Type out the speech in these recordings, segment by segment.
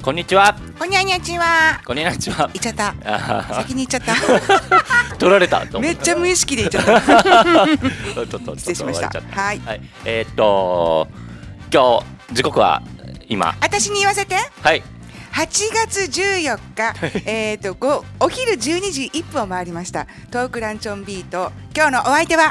こんにちは。 こんにちは。 こんにちは。 言っちゃった。先に言っちゃった。 取られたと思った。 めっちゃ無意識で言っちゃった。失礼しました。はい。 今日時刻は今。 私に言わせて。 はい。 8月14日、お昼12時1分を回りました。トークランチョンビート。今日のお相手は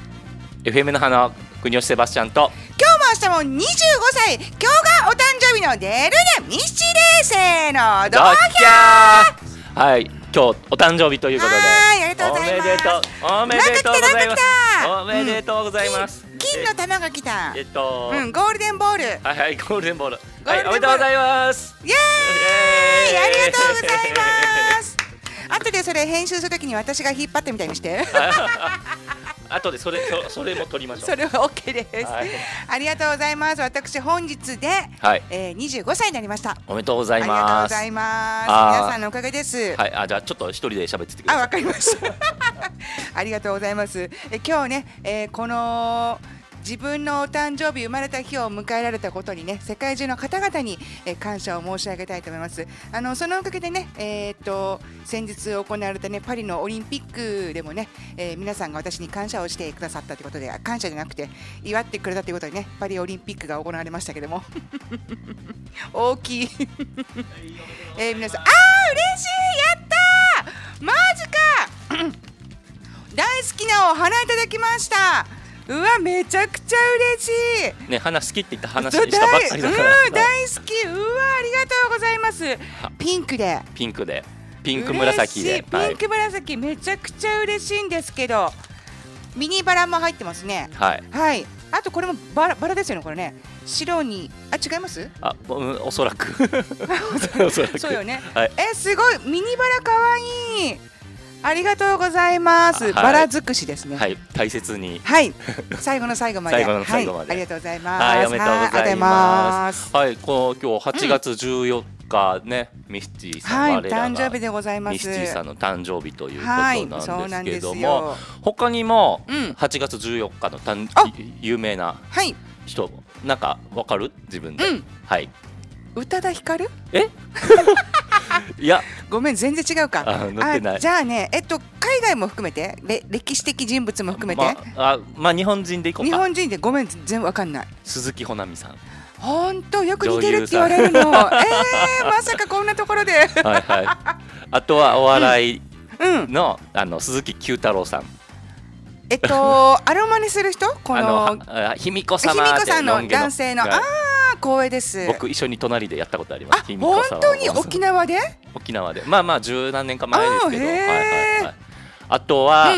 FM 那覇の国吉セバスチャンと。 今日も明日も25歳。今日がお誕生日のデルネミッシーです。せーの、ドキャー。 はい、今日お誕生日ということで。 はい、ありがとうございます。 おめでとうございます。おめでとうございます。 金の玉が来た。ゴールデンボール。 はいはい、ゴールデンボール。はい、おめでとうございます。 イエーイ、ありがとうございます。後でそれ編集するときに私が引っ張ってみたいにして。 後でそれも取りましょう。 それは OK です、はい、ありがとうございます。私本日で、 はい 25歳になりました。 おめでとうございます。 ありがとうございます。皆さんのおかげです。 はい、じゃあちょっと一人で喋っててください。 わかりましたありがとうございます。今日ね、この自分のお誕生日、生まれた日を迎えられたことにね、世界中の方々に、感謝を申し上げたいと思います。そのおかげでね、先日行われたね、パリのオリンピックでもね、皆さんが私に感謝をしてくださったということで、感謝じゃなくて祝ってくれたということでね、パリオリンピックが行われましたけども大きい皆さん、嬉しい、やったー、マジか大好きなお花いただきました。うわ、めちゃくちゃ嬉しいね。花好きって言った話したばっかりだから。 大好き。うわ、ありがとうございます。ピンク紫で、ピンク紫、めちゃくちゃ嬉しいんですけど、ミニバラも入ってますね。 はい、 はい、あとこれもバラですよね、これね。白に、違います？ おそらくそうよね、 はい、 すごい、ミニバラかわいい。ありがとうございます。バラ尽くしですね。 はい、大切に。 はい、最後の最後まで。 最後の最後まで。 ありがとうございます。 はい、おめでとうございます。はい、今日8月14日ね、ミスティさん、 誕生日でございます。 ミスティさんの誕生日ということなんですけども、他にも8月14日の有名な人、なんかわかる？自分で。はい。 宇多田ヒカル？ いや、 ごめん、全然違うか。じゃあね、海外も含めて、歴史的人物も含めて、 まあ日本人でいこうか。日本人で、ごめん、全然わかんない。 鈴木保奈美さん。 本当、よく似てるって言われるの。まさかこんなところで。はいはい。あとはお笑いの鈴木九太郎さん。 アロマにする人？この卑弥呼様の男性の。光栄です。 僕一緒に隣でやったことあります。 本当に？沖縄で？ 沖縄で、まあ十何年か前ですけど。あとは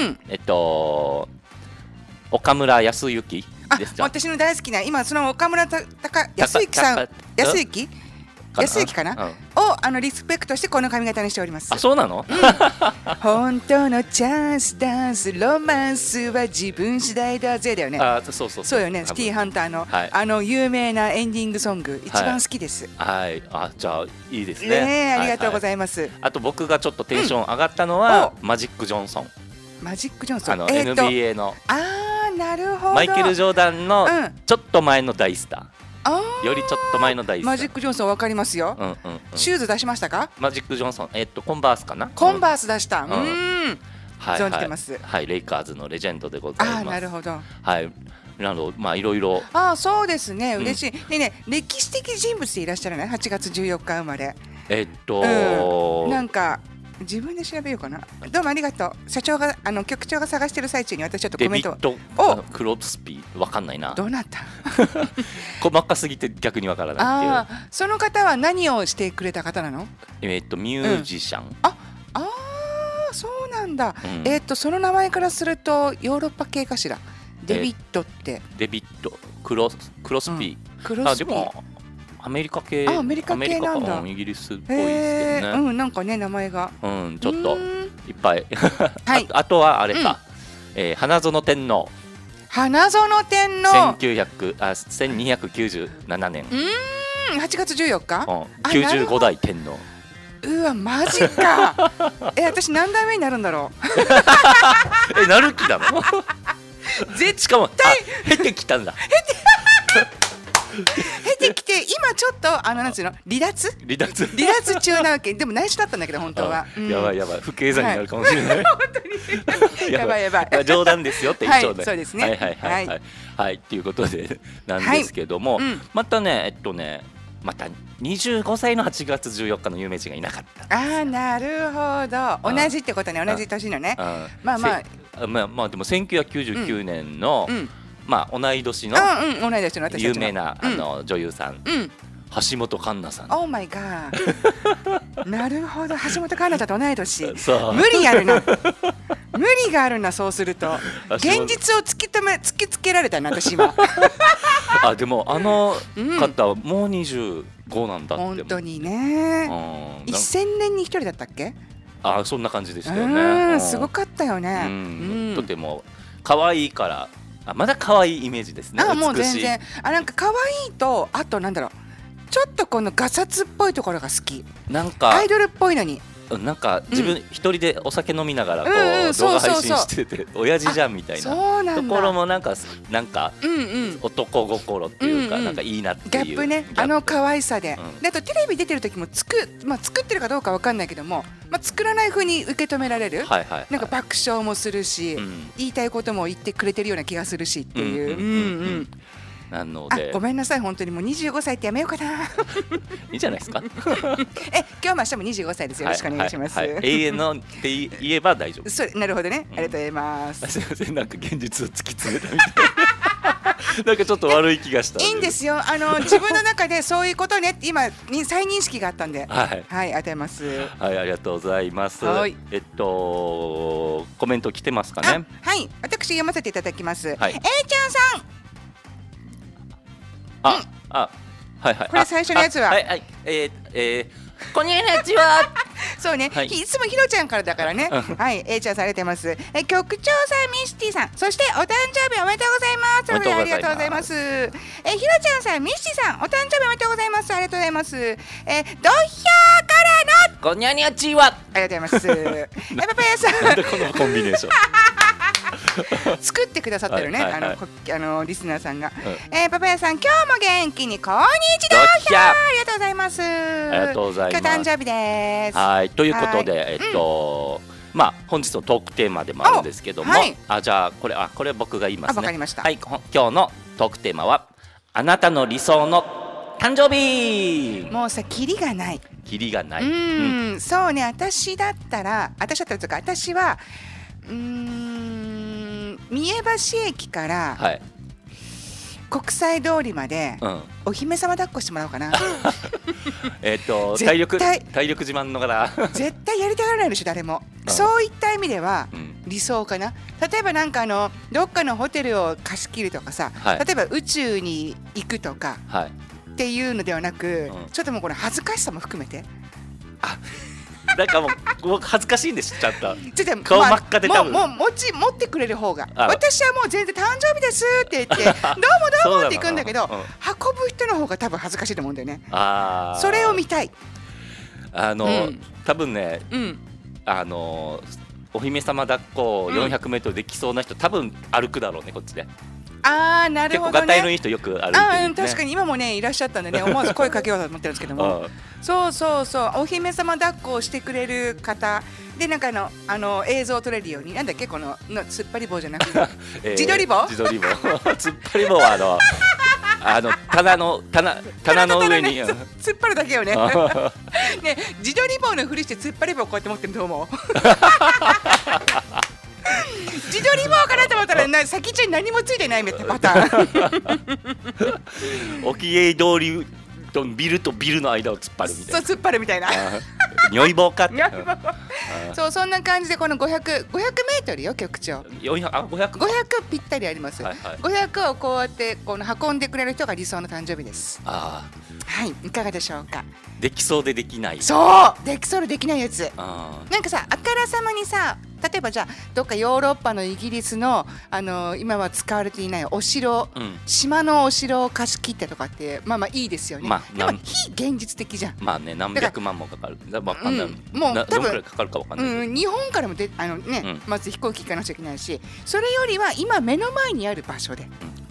岡村康之です。 私の大好きな、今その岡村康之さん、康之かなをリスペクトしてこの髪型にしております。 そうなの？ 本当のチャンスダンスロマンスは自分次第だぜだよね。そうよね。シティハンターの有名なエンディングソング、一番好きです。 はい。じゃあいいですね。 ありがとうございます。 あと僕がちょっとテンション上がったのはマジック・ジョンソン。 マジック・ジョンソン、 NBA のなるほど、 マイケル・ジョーダンのちょっと前の大スターよりちょっと前の大スター。 マジック・ジョンソンわかりますよ。シューズ出しましたか？ マジック・ジョンソン、コンバースかな。 コンバース出した。存じてます。 はい、レイカーズのレジェンドでございます。 なるほど。 はい、まあいろいろ。 そうですね、嬉しい。ね、歴史的人物でいらっしゃらない？ 8 月14日生まれ。なんか自分で調べようかな。どうもありがとう。局長が探してる最中に私ちょっとコメントを。 デビッド・クロスピー、わかんないな。 どうなった？ 細かすぎて逆にわからないっていう。 その方は何をしてくれた方なの？ ミュージシャン。 そうなんだ。その名前からするとヨーロッパ系かしら。デビッドって。 デビッド・クロスピー。でもアメリカ系なんだ。イギリスっぽいですけどね。 なんかね、名前がちょっといっぱい。あとはあれか、花園天皇。 花園天皇。 1297年。 8月14日。 95代天皇。 うわ、マジか。私何代目になるんだろう。なる気なの？ 絶対しかも経てきたんだ。 経てきて今ちょっとなんつうの離脱中なわけ。でも内緒だったんだけど本当は。 やばい不敬罪になるかもしれない。 本当にやばい。 冗談ですよって一応ね。 そうですね。 はいっていうことでなんですけども、またねまた25歳の8月14日の有名人がいなかった。 なるほど。同じってことね。同じ年のね。まあでも1999年の同い年の有名な女優さん、橋本環奈さん。 オーマイガー。なるほど。橋本環奈ちゃんと同い年。無理があるな。そうすると現実を突きつけられたな私は。 でも方もう25なんだって。 本当にね。1000年に1人だったっけ。 そんな感じでしたよね。 すごかったよね。 とても可愛いからまだ可愛いイメージですね。 もう全然なんか可愛いと、あとなんだろう、ちょっとこのガサツっぽいところが好き。なんかアイドルっぽいのに。 なんか自分一人でお酒飲みながらこう動画配信してて親父じゃんみたいなところもなんか男心っていうかなんかいいなっていうギャップね。可愛さで、あとテレビ出てる時も作ってるかどうかわかんないけども、作らない風に受け止められる。なんか爆笑もするし、言いたいことも言ってくれてるような気がするしっていう。 なのでごめんなさい。本当にもう25歳ってやめようかな。 いいじゃないですか。 今日も明日も25歳です。よろしくお願いします。 永遠のって言えば大丈夫。 なるほどね。ありがとうございます。 すいません、なんか現実を突き詰めたみたいな。なんかちょっと悪い気がした。 いいんですよ。自分の中でそういうことねって今再認識があったんで。ありがとうございます。 ありがとうございます。コメント来てますかね。 私読ませていただきます。Aちゃんさん。これ最初のやつはこんにちは。 そうね、いつもひろちゃんからだからね。A ちゃんされてます。局長さん、ミスティさん、そしてお誕生日おめでとうございます。ありがとうございます。ひろちゃんさん、ミスティさん、お誕生日おめでとうございます。ありがとうございます。ドッヒャーからのこんにちは。 ありがとうございます。パパヤさん、 なんでこのコンビネーション。 作ってくださってるね、リスナーさんが。パパヤさん、今日も元気にこんにちは。ありがとうございます。ありがとうございます。 今日誕生日です。 ということで、本日のトークテーマでもあるんですけども、じゃあこれ僕が言いますね。 わかりました。 今日のトークテーマはあなたの理想の誕生日。 もうさ、キリがない。そうね、私だったらとか、私は三重橋駅から国際通りまでお姫様抱っこしてもらおうかな。 体力自慢の方絶対やりたがらないでしょ誰も。そういった意味では理想かな。例えばなんかどっかのホテルを貸し切るとかさ、例えば宇宙に行くとかっていうのではなく、ちょっともうこれ恥ずかしさも含めて。 なんかもう恥ずかしいんです。ちゃんと顔真っ赤で多分持ってくれる方が、私はもう全然誕生日ですって言ってどうもって行くんだけど、運ぶ人の方が多分恥ずかしいと思うんだよね。それを見たい。 多分ね、お姫様抱っこ400メートルできそうな人、多分歩くだろうね、こっちで。 なるほどね。 結構がたいのいい人よく歩いてるね。 確かに今もねいらっしゃったんでね、思わず声かけようと思ってるんですけどもそうお姫様抱っこをしてくれる方で、なんか映像を撮れるように、なんだっけこの突っ張り棒じゃなくて自撮り棒突っ張り棒は棚の上に突っ張るだけよね。ね、自撮り棒のふりして突っ張り棒こうやって持ってるのどう思う？自撮り棒かなと思ったら先中に何もついてないみたいなパターン。沖永通りとビルとビルの間を突っ張るみたいな。 突っ張るみたいな。 如意棒か。 そんな感じでこの500メートルよ局長。500ぴったりあります。500をこうやって運んでくれる人が理想の誕生日です。いかがでしょうか。 できそうでできない。 できそうでできないやつ。なんかさ、あからさまにさ、例えばじゃあどっかヨーロッパのイギリスの今は使われていないお城、島のお城を貸し切ってとかっていいですよね。でも非現実的じゃん。 何百万もかかる。 もう多分かかるかわかんない。 日本からもまず飛行機行かなきゃいけないし、それよりは今目の前にある場所で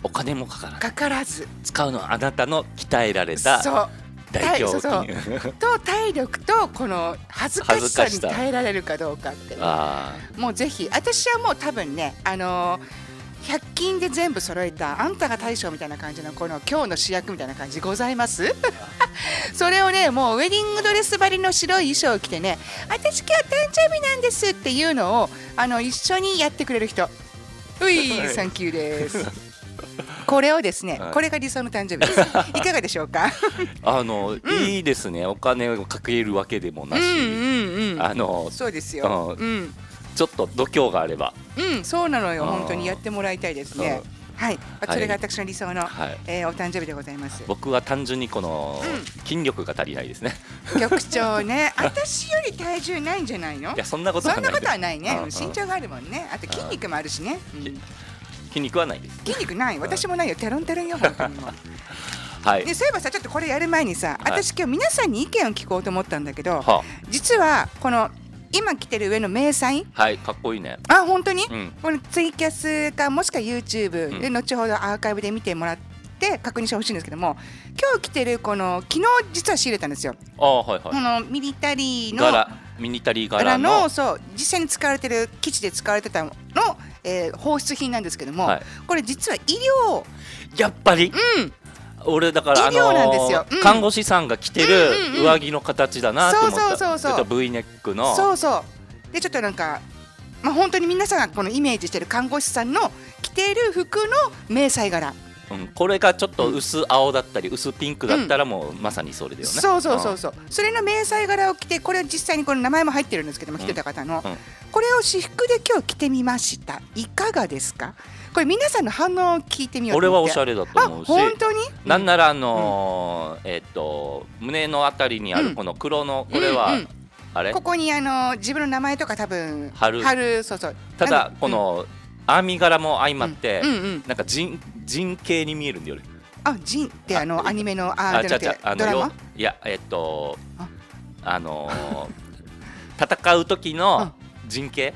お金もかからず使うのはあなたの鍛えられた大胸筋と体力とこの恥ずかしさに耐えられるかどうかって、もうぜひ私はもう多分ね100均で全部揃えたあんたが大将みたいな感じのこの今日の主役みたいな感じございますそれをねもうウェディングドレス張りの白い衣装を着てね私今日誕生日なんですっていうのを一緒にやってくれる人ういサンキューですこれをですね、これが理想の誕生日ですいかがでしょうかいいですね。お金をかけるわけでもなしそうですよ、 ちょっと度胸があればそうなのよ。本当にやってもらいたいですね。はい、それが私の理想のお誕生日でございます。 僕は単純にこの筋力が足りないですね。 局長ね、私より体重ないんじゃないの？ いやそんなことはない。 そんなことはないね。身長があるもんね。あと筋肉もあるしね。 筋肉はないです。 筋肉ない。私もないよ。テロンテロンよ本当にもう。はい。でそういえばさ、ちょっとこれやる前にさ、私今日皆さんに意見を聞こうと思ったんだけど、実はこの今着てる上の迷彩、 はいかっこいいね。 本当に、このツイキャスかもしくは YouTube で後ほどアーカイブで見てもらって確認してほしいんですけども、今日着てるこの昨日実は仕入れたんですよ。このミリタリー柄のそう実際に使われてる基地で使われてたの放出品なんですけども、これ実は医療やっぱり俺だから看護師さんが着てる上着の形だなと思った。ちょっと V ネックのでちょっとなんか本当に皆さんがこのイメージしてる看護師さんの着ている服の迷彩柄、 これがちょっと薄青だったり薄ピンクだったらもうまさにそれだよね。 それの迷彩柄を着て、これ実際にこの名前も入ってるんですけども、着てた方のこれを私服で今日着てみました。いかがですか？これ皆さんの反応を聞いてみようと思って。 俺はおしゃれだと思うし、 本当になんなら胸のあたりにあるこの黒のこれはあれ、 ここに自分の名前とか多分貼る。 ただこのアーミー柄も相まってなんか人形に見えるんだよね。 人ってアニメのドラマ？ いや戦う時の人形。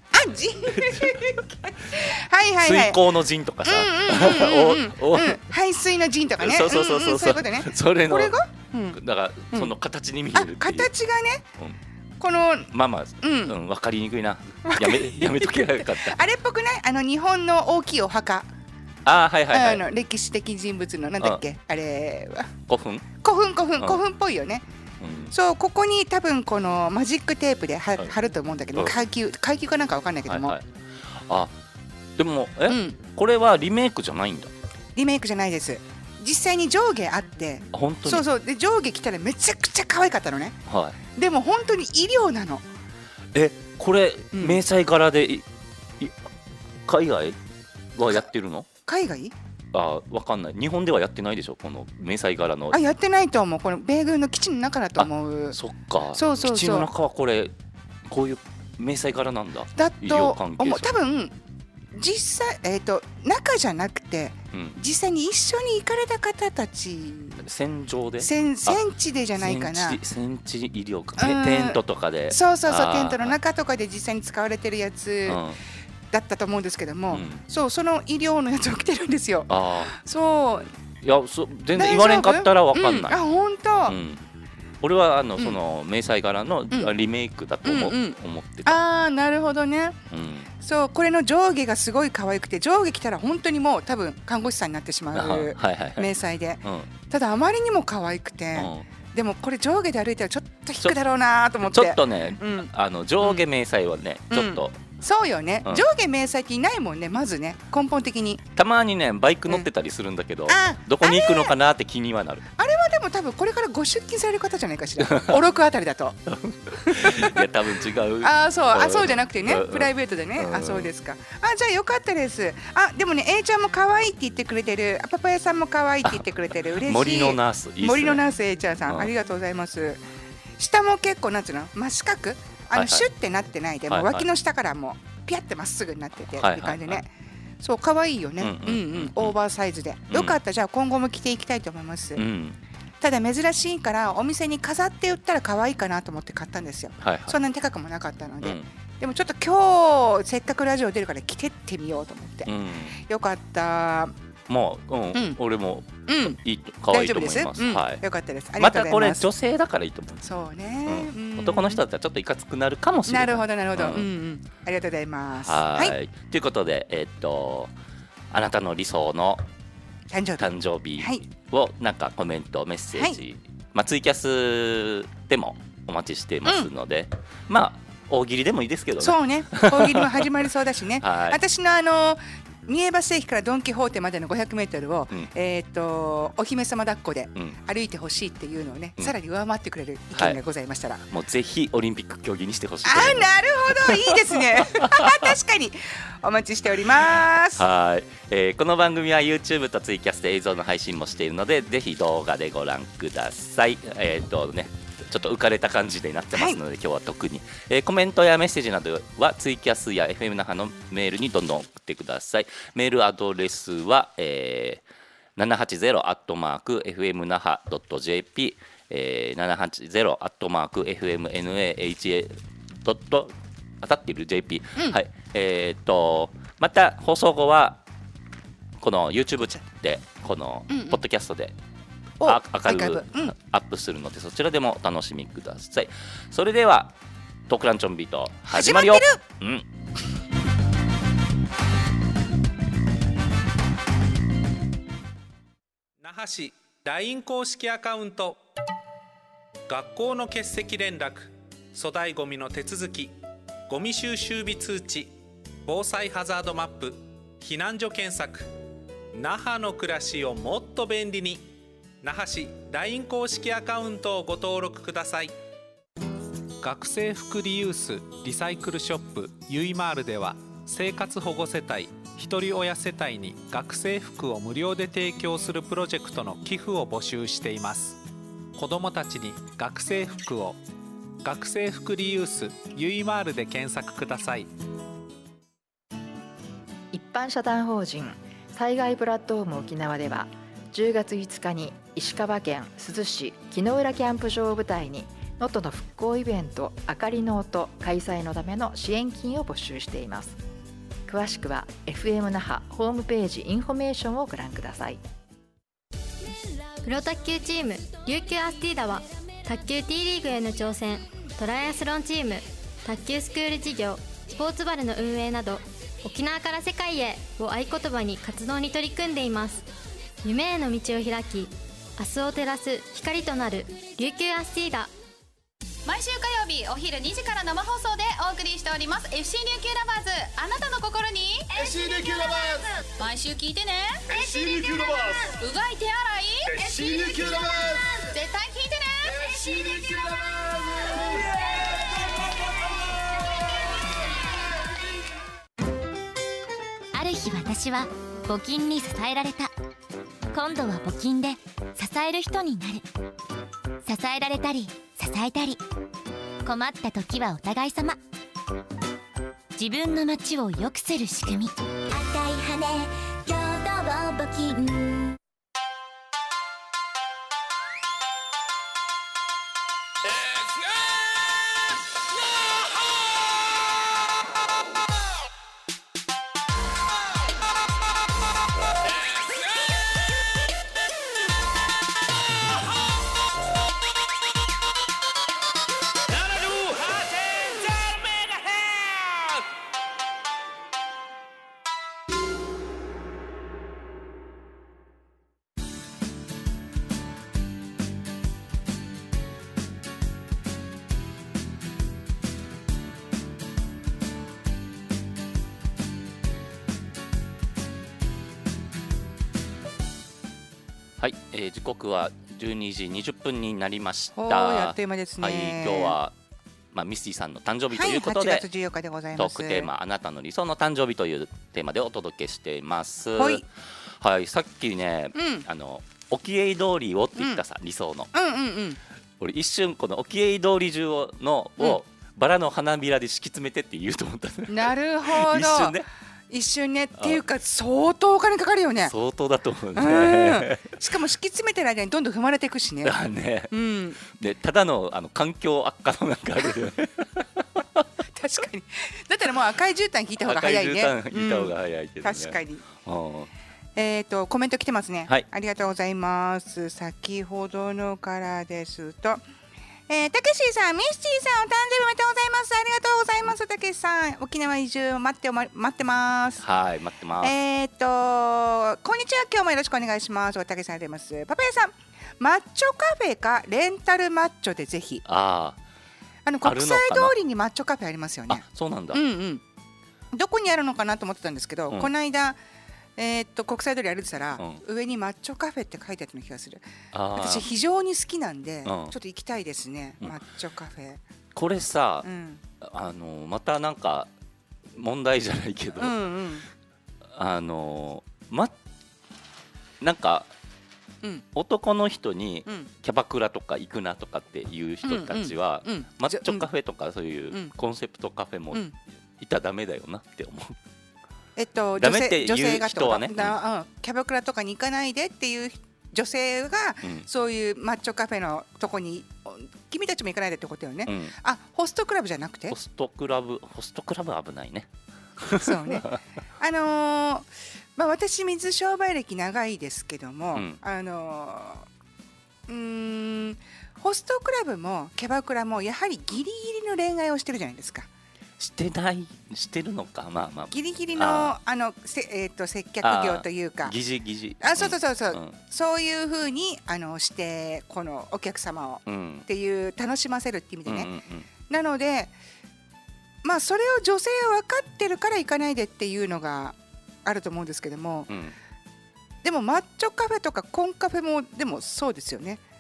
水耕の陣とかさ、 排水の陣とかね。 そういうことね。 それのこれがだからその形に見える。 形がね。この分かりにくいな。やめとけばよかった。 あれっぽくない？日本の大きいお墓。歴史的人物のなんだっけあれは。古墳っぽいよね。そう、ここに多分このマジックテープで貼ると思うんだけど、階級かなんかわかんないけども。 でもこれはリメイクじゃないんだ。 リメイクじゃないです。実際に上下あって、そうで上下着たらめちゃくちゃ可愛かったのね。でも本当に医療なの。 これ迷彩柄で海外はやってるの？海外？わかんない。日本ではやってないでしょ、この迷彩柄の。 やってないと思う。この米軍の基地の中だと思う。 そっか。基地の中はこういう迷彩柄なんだ。医療関係者。多分実際中じゃなくて、実際に一緒に行かれた方たち。 戦場で？ 戦地でじゃないかな。 戦地医療か。テントとかで。 そうテントの中とかで実際に使われてるやつ。だったと思うんですけども、その医療のやつを着てるんですよ。 いや全然言われんかったら分かんない。 本当。 俺はその迷彩柄のリメイクだと思ってた。 なるほどね。そうこれの上下がすごい可愛くて、上下着たら本当にもう多分看護師さんになってしまう迷彩で、ただあまりにも可愛くて、でもこれ上下で歩いたらちょっと引くだろうなと思って。 ちょっとね上下迷彩はねちょっと。 そうよね、上下迷彩っていないもんね。まずね根本的にたまにねバイク乗ってたりするんだけど、どこに行くのかなって気にはなる。 あれはでも多分これからご出勤される方じゃないかしらおろくあたりだといや多分違う。 そうじゃなくてね、プライベートでね。そうですか。じゃあよかったです。でもね A ちゃんも可愛いって言ってくれてる、パパヤさんも可愛いって言ってくれてる。嬉しい。 森のナース、 森のナース A ちゃんさん、ありがとうございます。下も結構なんつうの真四角、シュッてなってないで、も脇の下からもピャってまっすぐになっててっていう感じでね。そう可愛いよね。オーバーサイズでよかった。じゃあ今後も着ていきたいと思います。ただ珍しいからお店に飾って売ったら可愛いかなと思って買ったんですよ。そんなに高くもなかったので、でもちょっと今日せっかくラジオ出るから着てってみようと思って。よかった。 もう、俺もいい可愛いと思います。はい。 よかったです。 またこれ女性だからいいと思う。 そうね。 男の人だったらちょっといかつくなるかもしれない。 なるほどなるほど。ありがとうございます。 はい。ということであなたの理想の誕生日をなんかコメントメッセージ、ツイキャスでもお待ちしていますので、大喜利でもいいですけどね。 そうね、大喜利も始まりそうだしね。私の三重橋駅からドン・キホーテまでの500メートルを、お姫様抱っこで歩いてほしいっていうのをね、さらに上回ってくれる意見がございましたら、 もうぜひオリンピック競技にしてほしい。 なるほど、いいですね。確かにお待ちしております。 はい、この番組は YouTube とツイキャスで映像の配信もしているので、ぜひ動画でご覧ください。ちょっと浮かれた感じになってますので、今日は特に、コメントやメッセージなどはツイキャスや FM 那覇のメールにどんどん送ってください。メールアドレスは、780@fmnaha.jp、780@fmnaha. 当たっている JP、はい。また放送後はこの YouTube でこのポッドキャストでアーカイブアップするので、そちらでもお楽しみください。それではトークランチョンビート始まるよ。 那覇市 LINE 公式アカウント、学校の欠席連絡、粗大ごみの手続き、ゴミ収集日通知、防災ハザードマップ、避難所検索。那覇の暮らしをもっと便利に。那覇市 LINE 公式アカウントをご登録ください。学生服リユースリサイクルショップゆいまーるでは、生活保護世帯ひとり親世帯に学生服を無料で提供するプロジェクトの寄付を募集しています。子どもたちに学生服を、学生服リユースゆいまーるで検索ください。 一般社団法人災害プラットフォーム沖縄では、10月5日に石川県珠洲市木の浦キャンプ場を舞台に能登の復興イベントあかりの音開催のための支援金を募集しています。詳しくは FM 那覇ホームページインフォメーションをご覧ください。 プロ卓球チーム琉球アスティーダは、卓球 T リーグへの挑戦、トライアスロンチーム、卓球スクール事業、スポーツバルの運営など、沖縄から世界へを合言葉に活動に取り組んでいます。夢への道を開き、明日を照らす光となる琉球アスティーダ。 毎週火曜日お昼2時から生放送でお送りしております FC 琉球ラバーズ、あなたの心に FC 琉球ラバーズ、 毎週聞いてね。 FC 琉球ラバーズ、 うがい手洗い FC 琉球ラバーズ、 絶対聞いてね。 FC 琉球ラバーズ。ある日、私は募金に支えられた。今度は募金で支える人になる。支えられたり支えたり、困った時はお互い様。自分の街を良くする仕組み、赤い羽共同募金。 はい、時刻は12時20分になりました。 あっという間ですね。 はい、今日は、ミスティさんの誕生日ということで、 8月14日でございます。 トークテーマ、あなたの理想の誕生日というテーマでお届けしています。 はい、 はい、さっきね、沖永通りをって言ったさ、理想の、俺一瞬この沖永通り中をバラの花びらで敷き詰めてって言うと思った。 なるほど。一瞬ね、っていうか相当お金かかるよね。 相当だと思うね。 しかも敷き詰めてる間にどんどん踏まれていくしね。 でただの環境悪化のなんかあるよね。 確かに。だったらもう赤い絨毯引いた方が早いね。 赤い絨毯引いた方が早いけどね。 確かに。 コメント来てますね。 はい、 ありがとうございます。先ほどのからですと、たけしさん、ミスティさん、お誕生日おめでとうございます。ありがとうございます。たけしさん、沖縄移住待ってます。 はい、待ってます。 こんにちは、今日もよろしくお願いします。たけしさん出ます。パパヤさん、マッチョカフェかレンタルマッチョでぜひ。国際通りにマッチョカフェありますよね。 そうなんだ。 どこにあるのかなと思ってたんですけど、この間国際通り歩いてたら、上にマッチョカフェって書いてあったような気がする。私非常に好きなんで、ちょっと行きたいですね、マッチョカフェ。 これさ、またなんか問題じゃないけど、なんか、男の人にキャバクラとか行くなとかっていう人たちは、マッチョカフェとかそういうコンセプトカフェもいたらダメだよなって思う。 女性が人はね、キャバクラとかに行かないでっていう女性が、そういうマッチョカフェのとこに君たちも行かないでってことよね。ホストクラブじゃなくて、 ホストクラブ危ないね。 そうね。私水商売歴長いですけども、ホストクラブもキャバクラもやはりギリギリの恋愛をしてるじゃないですか。 してるのか、 ギリギリの接客業というか、 疑似そういうふうにしてこのお客様をっていう楽しませるっていう意味でね。なのでそれを女性は分かってるから行かないでっていうのがあると思うんですけども、でもマッチョカフェとかコンカフェもでもそうですよね。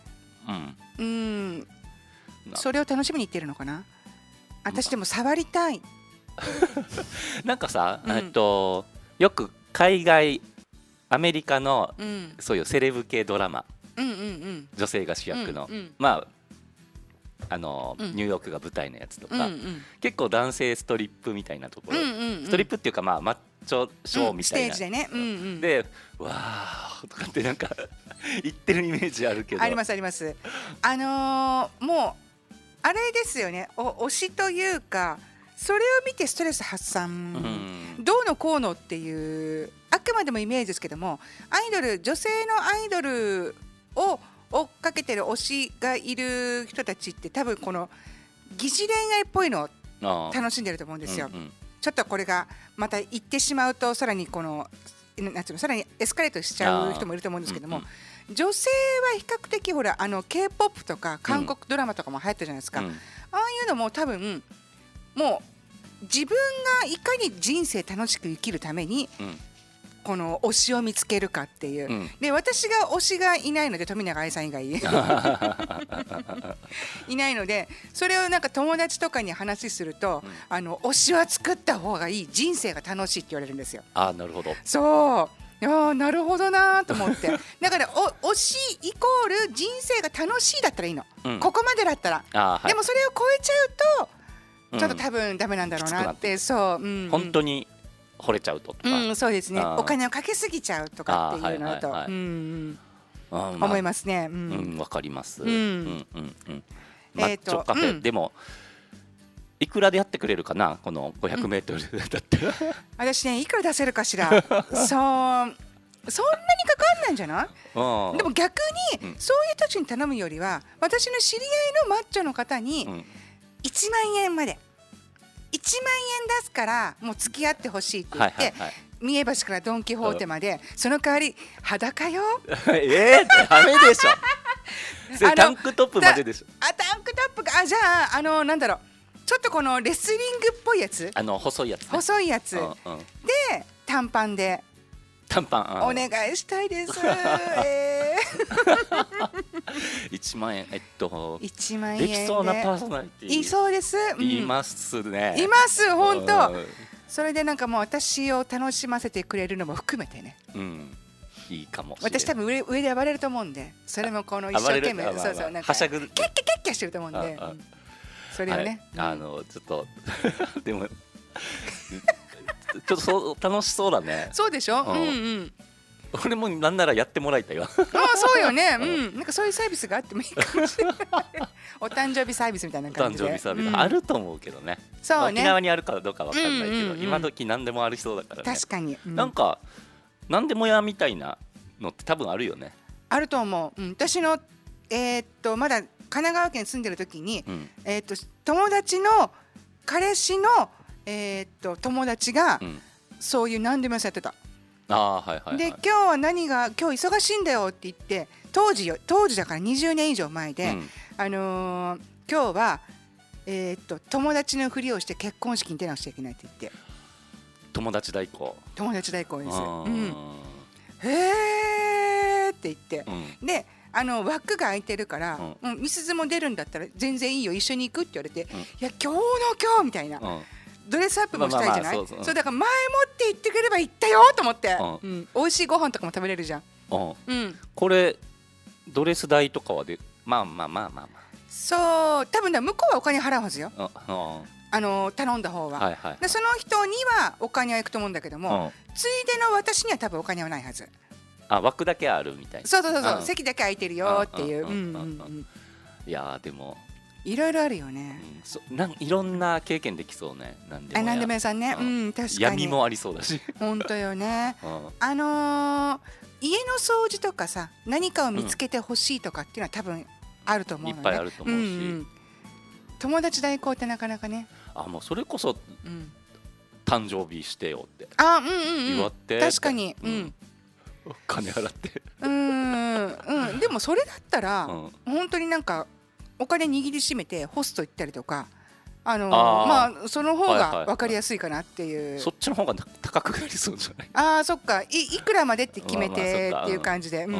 それを楽しみに行ってるのかな。私でも触りたい。 なんかさ、よく海外アメリカのそういうセレブ系ドラマ、女性が主役の、ニューヨークが舞台のやつとか、結構男性ストリップみたいなところ、ストリップっていうかマッチョショーみたいな、 ステージでね、 でわーとかってなんか言ってるイメージあるけど、 あります。もうあれですよね、推しというか、それを見てストレス発散、どうのこうのっていうあくまでもイメージですけども、女性のアイドルを追っかけてる推しがいる人たちって多分この疑似恋愛っぽいのを楽しんでると思うんですよ。ちょっとこれがまた行ってしまうとさらにさらにエスカレートしちゃう人もいると思うんですけども、女性は比較的ほらK-POP とか韓国ドラマとかも流行ったじゃないですか。ああいうのも多分もう自分がいかに人生楽しく生きるために、この推しを見つけるかっていう、で私が推しがいないので、富永愛さん以外いないので、それをなんか友達とかに話すると、推しは作った方がいい、人生が楽しいって言われるんですよ。 なるほど。 そうなるほどなと思って。だから推しイコール人生が楽しいだったらいいの、ここまでだったら。でもそれを超えちゃうとちょっと多分ダメなんだろうなって。 本当に惚れちゃうとか、 そうですね、お金をかけすぎちゃうとかっていうのと思いますね。 わかります。マッチョカフェでもいくらでやってくれるかな、この500メートルだったら。私ね、いくら出せるかしら。そんなにかかんないんじゃない？でも逆にそういう人たちに頼むよりは、私の知り合いのマッチョの方に1万円まで1万円出すからもう付き合ってほしいって言って、三重橋からドン・キホーテまで、その代わり裸よ。 ダメでしょ。タンクトップまででしょ。 タンクトップか。じゃあなんだろう、ちょっとこのレスリングっぽいやつ、 細いやつ、 で短パンでお願いしたいです。 1万円、 1万円できそうなパーソナリティいそうです。 いますね。 います本当。それでなんかもう私を楽しませてくれるのも含めてね。 いいかも。 私多分上で暴れると思うんで、それもこの一生懸命なんかキャッキャッキャしてると思うんで、それをね。 ちょっとでもちょっと楽しそうだね。 そうでしょ。 俺もなんならやってもらいたいわ。 そうよね。なんかそういうサービスがあってもいいかもしれない。お誕生日サービスみたいな感じで。 お誕生日サービスあると思うけどね。 そうね。 沖縄にあるかどうかわかんないけど、今時何でもありそうだからね。 確かに。 なんかなんでもやみたいなのって多分あるよね。 あると思う、私のまだ神奈川県に住んでる時に、友達の彼氏の友達が、そういう何でもやってた。で今日は今日忙しいんだよって言って、当時だから20年以上前で、今日は友達のふりをして結婚式に出なくちゃいけないって言って、 友達代行です。へーって言って、で枠が空いてるから、みすずも出るんだったら全然いいよ、一緒に行くって言われて、いや今日みたいな、ドレスアップもしたいじゃない。そうだから前もって言ってくれれば行ったよと思って、美味しいご飯とかも食べれるじゃん。 これドレス代とかはでまあそう、多分向こうはお金払うはずよ、頼んだ方は。でその人にはお金は行くと思うんだけども、ついでの私には多分お金はないはず。 枠だけあるみたいな。 そう席だけ空いてるよっていう。 いやでもいろいろあるよね。 いろんな経験できそうね。なんでも屋さんね。確かに闇もありそうだし。 本当よね。家の掃除とかさ、何かを見つけてほしいとかっていうのは多分あると思うのね。 いっぱいあると思うし、 友達代行ってなかなかね。 もうそれこそ誕生日してよって祝って、 確かに金払ってでもそれだったら本当になんかお金握りしめてホスト行ったりとか、その方が分かりやすいかなっていう。 そっちの方が高くなりそうじゃない。 そっか、いくらまでって決めてっていう感じで。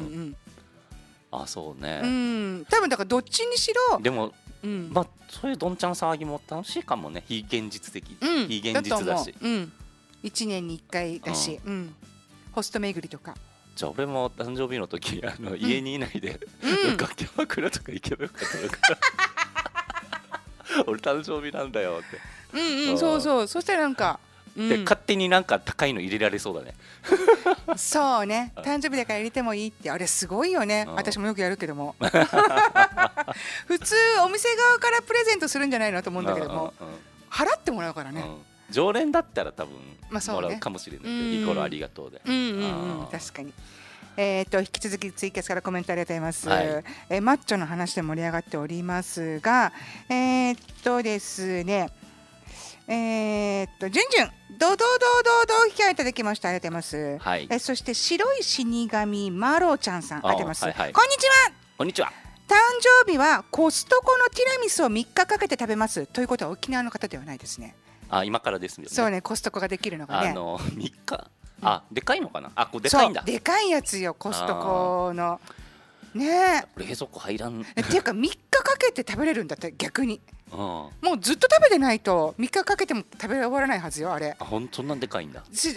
そうね。 多分だからどっちにしろでもそういうどんちゃん騒ぎも楽しいかもね。非現実的、非現実だし、 1年に1回だし、ホスト巡りとか。 じゃあ俺も誕生日の時家にいないで楽器枕とか行けばよかったのかな。俺誕生日なんだよって。 そうそしたらなんかで勝手になんか高いの入れられそうだね。 そうね、誕生日だから入れてもいいって、あれすごいよね。私もよくやるけども普通お店側からプレゼントするんじゃないのと思うんだけども、払ってもらうからね。 常連だったら多分もらうかもしれないけど、イコールありがとうで。 確かに。引き続きツイキャスからコメントありがとうございます。マッチョの話で盛り上がっておりますが、ですね、じゅんじゅんド引き合いいただきました。ありがとうございます。そして白い死神マロちゃんさん、ありがとうございます。こんにちは。 こんにちは。 誕生日はコストコのティラミスを3日かけて食べます。ということは沖縄の方ではないですね。 今からですよね。 そうね、コストコができるのがね。 3日。でかいのかな。これでかいんだ。 でかいやつよ、コストコの。ねえ。 冷蔵庫入らん。 っていうか3日かけて食べれるんだって、逆に。もうずっと食べてないと3日かけても食べ終わらないはずよ、あれ。 本当なんでかいんだ。 私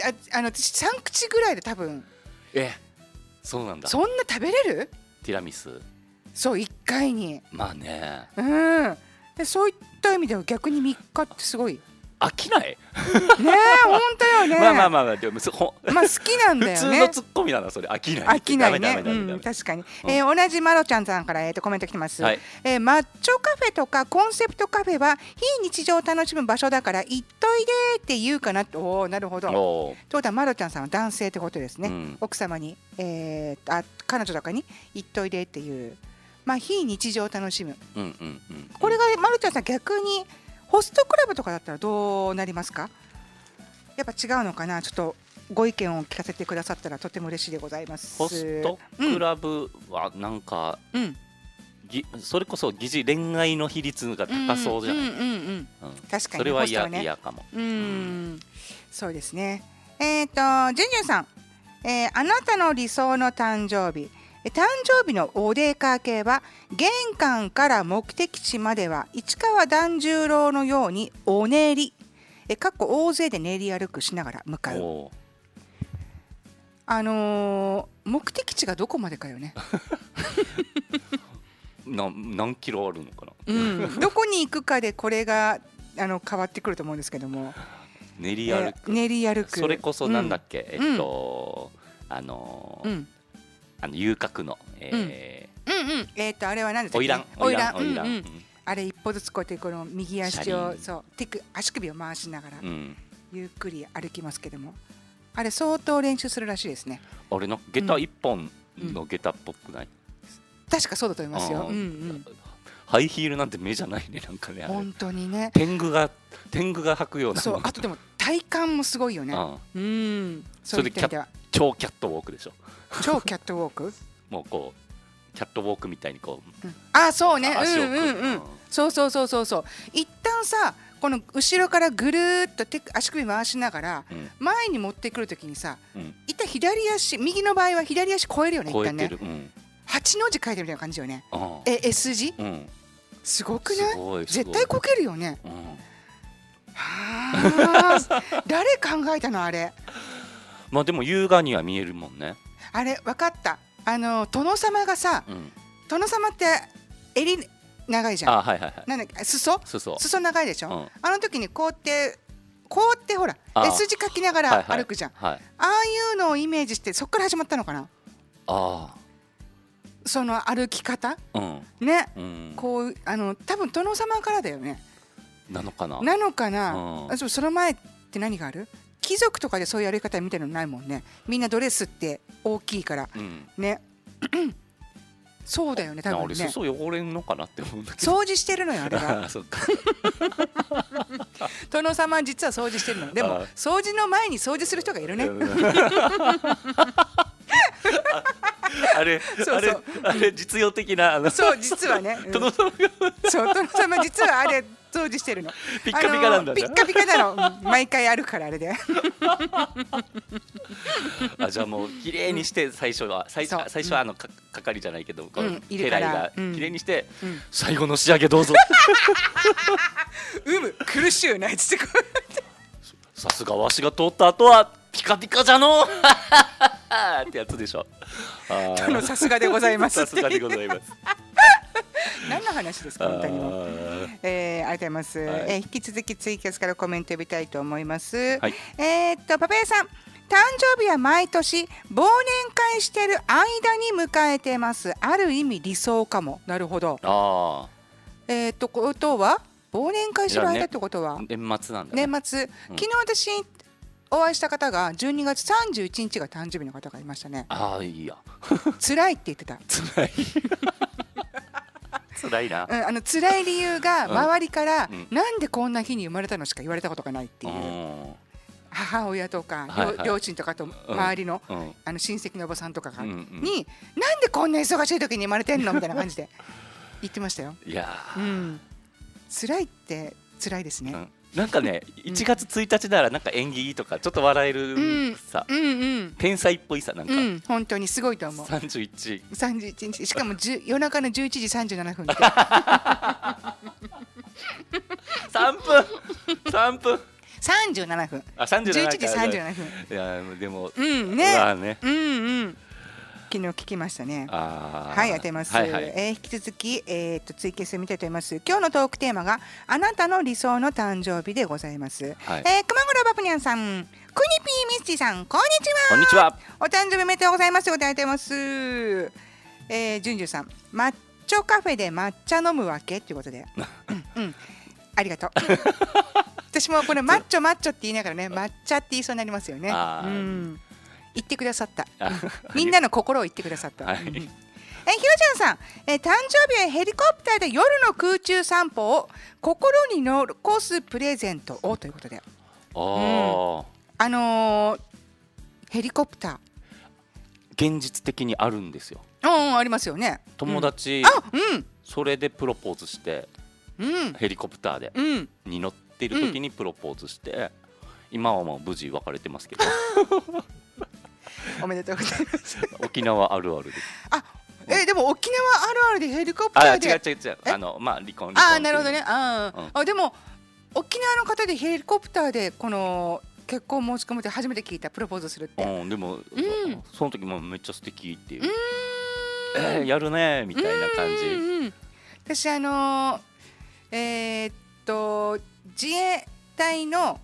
3口ぐらいで多分。 そうなんだ。 そんな食べれる？ ティラミス。そう 1回に。 まあね。 でそういった意味では逆に3日ってすごい。 飽きない？ねえ、本当よね。 まあでも好きなんだよね。 普通のツッコミなのそれ。飽きない。 飽きないね。確かに。同じマロちゃんさんからコメント来てます。マッチョカフェとかコンセプトカフェは非日常を楽しむ場所だから行っといでって言うかなと。なるほど。ということはマロちゃんさんは男性ってことですね。奥様に彼女とかに行っといでっていう非日常を楽しむ。これがマロちゃんさん逆にホストクラブとかだったらどうなりますか？やっぱ違うのかな。ちょっとご意見を聞かせてくださったらとても嬉しいでございます。 ホストクラブはなんか、それこそ疑似恋愛の比率が高そうじゃない。 確かにそれは嫌かも。 そうですね。ジュンジュンさん、あなたの理想の誕生日。誕生日のお出かけは玄関から目的地までは市川團十郎のようにお練り大勢で練り歩くしながら向かう。目的地がどこまでかよね。 何キロあるのかな。 どこに行くかでこれが変わってくると思うんですけども。 練り歩く。それこそなんだっけ、遊郭のあれは何ですか？花魁。あれ一歩ずつこうやってこの右足を足首を回しながらゆっくり歩きますけども、 あれ相当練習するらしいですね。 あれの下駄1本の下駄っぽくない？ 確かそうだと思いますよ。 ハイヒールなんて目じゃないね、なんかね。 本当にね。 天狗が履くような。 そう、あとでも体感もすごいよね。 それで超キャットウォークでしょ。 超キャットウォーク？ もうこうキャットウォークみたいにこう。 あ、そうね。そう。一旦さ、この後ろからぐるーっと足首回しながら前に持ってくるときにさ、一旦左足、右の場合は左足超えるよね、一旦ね。8の字書いてるみたいな感じよね。S 字？すごくない？絶対こけるよね。誰考えたのあれ？ まあでも優雅には見えるもんね。 あれ分かった。殿様がさ、殿様って襟長いじゃん。なんだっけ、裾長いでしょ。あの時にこうやってほら S 字書きながら歩くじゃん。ああいうのをイメージしてそこから始まったのかな。その歩き方ね、こう多分殿様からだよね。なのかな。その前って何がある？貴族とかでそういう歩き方見てるのないもんね。みんなドレスって大きいからね。そうだよね、多分ね。俺裾汚れんのかなって思うんだけど。 掃除してるのよあれは。殿様実は掃除してるの。でも掃除の前に掃除する人がいるね。 あれ実用的なそう実はね。殿様実はあれ掃除してるの。 ピッカピカなんだ。 ピッカピカなの。毎回あるからあれで。 じゃあもう綺麗にして最初は係じゃないけど家来が綺麗にして最後の仕上げどうぞ。苦しゅうないっつって。 さすがわしが通った後はピカピカじゃのってやつでしょ。 さすがでございます。 さすがでございます。 何の話ですか本当にも。ありがとうございます。引き続きツイキャスからコメント呼びたいと思います。パパヤさん、誕生日は毎年忘年会してる間に迎えてます。ある意味理想かも。なるほど。ことは忘年会してる間ってことは年末なんだね。 年末。昨日私お会いした方が12月31日が誕生日の方がいましたね。 いいや。 辛いって言ってた。 辛いな。 辛い理由が周りからなんでこんな日に生まれたのしか言われたことがないっていう。母親とか両親とかと周りの親戚のおばさんとかになんでこんな忙しい時に生まれてんのみたいな感じで言ってましたよ。いや、辛いって辛いですね。 なんかね、1月1日ならなんか縁起いいとかちょっと笑えるさ、天才っぽいさ、なんか本当にすごいと思う。31日、しかも夜中の11時37分って3分37分11時37分。 いやでもね、昨日聞きましたね。はい、当てます。引き続きツイキャス見たいと思います。今日のトークテーマがあなたの理想の誕生日でございます。熊黒バプニャンさん、クニピーミスティさん、こんにちは。 こんにちは。 お誕生日おめでとうございます。お答えてます。ジュンジュさん、抹茶カフェで抹茶飲むわけということで、ありがとう。私もこれマッチョって言いながらね、抹茶って言いそうになりますよね。言ってくださった。みんなの心を言ってくださった。ひろちゃんさん、誕生日はヘリコプターで夜の空中散歩を心に残すプレゼントをということで。ヘリコプター現実的にあるんですよ。 ありますよね。 友達それでプロポーズしてヘリコプターでに乗っている時にプロポーズして今はもう無事別れてますけど。 おめでとうございます。 沖縄あるあるです。 でも沖縄あるあるでヘリコプターで。 違うまあ離婚。 なるほどね。でも沖縄の方でヘリコプターでこの結婚申し込むって初めて聞いた。プロポーズするって。 でもその時もめっちゃ素敵っていう。やるねみたいな感じ。 私自衛隊の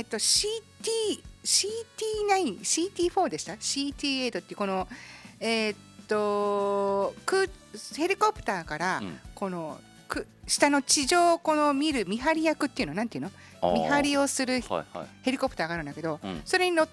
CT9、CT4 でした。CT8 っていうこのヘリコプターからこの下の地上をこの見る見張り役っていうのなんていうの、見張りをするヘリコプターがあるんだけど、それに乗って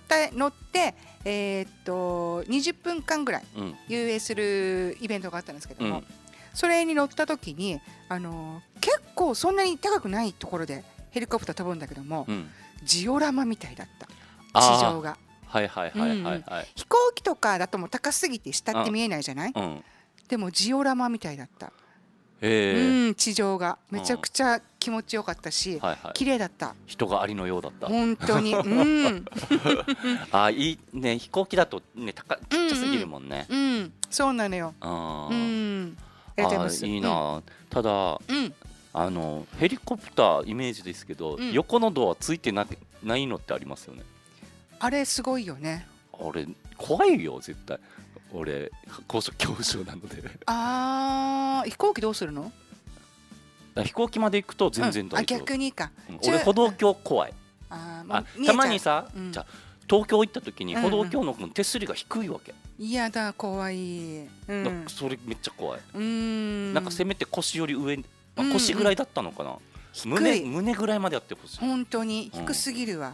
、20分間ぐらい遊泳するイベントがあったんですけども、それに乗った時に結構そんなに高くないところでヘリコプター飛ぶんだけども、ジオラマみたいだった、地上が。飛行機とかだともう高すぎて下って見えないじゃない、でもジオラマみたいだった。地上がめちゃくちゃ気持ちよかったし、綺麗だった。 人がありのようだった。 本当に。 いいね、飛行機だとね、ちっちゃすぎるもんね。 そうなのよ。 いいな。ただヘリコプターイメージですけど、横のドアついてないのってありますよね。 あれすごいよね。 あれ怖いよ絶対。俺高所恐怖症なので。 飛行機どうするの？ 飛行機まで行くと全然大丈夫。 逆にか。 俺歩道橋怖い。たまにさ、じゃ東京行った時に歩道橋の手すりが低いわけ。 いやだ、怖い。 それめっちゃ怖い。なんかせめて腰より上、腰ぐらいだったのかな。胸ぐらいまでやってほしい。 本当に低すぎるわ。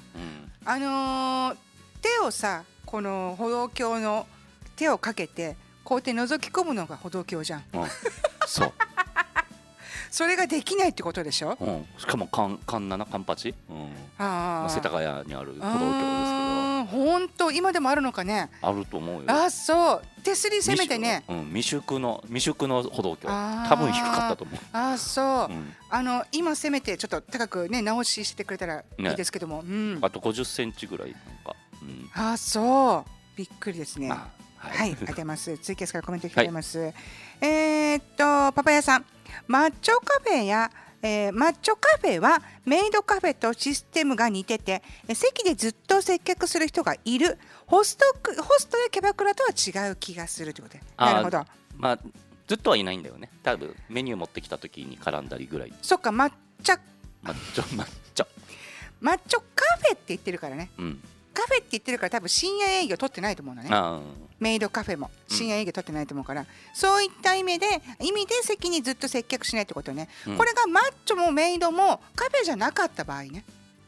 手をさ、この歩道橋の手をかけてこうやって覗き込むのが歩道橋じゃん。 そう。 それができないってことでしょ。 しかも環7環8、世田谷にある歩道橋ですけど。 本当、今でもあるのかね。 あると思うよ。 そう。手すりせめてね。 未縮の歩道橋。多分低かったと思う。 そう。今せめてちょっと高くね直ししてくれたらいいですけども。 あと50センチぐらいなんか。 そう。びっくりですね。はい、ありがとうございます。ツイキャスからコメントいただきます。パパヤさん、マッチョカフェはメイドカフェとシステムが似てて、席でずっと接客する人がいる。ホストやキャバクラとは違う気がするということで。なるほど。 ずっとはいないんだよね。多分メニュー持ってきた時に絡んだりぐらい。 そっか、マッチョカフェって言ってるからね。カフェって言ってるから多分深夜営業取ってないと思うのね。メイドカフェも深夜営業取ってないと思うから、そういった意味で席にずっと接客しないってことね。これがマッチョもメイドもカフェじゃなかった場合ね。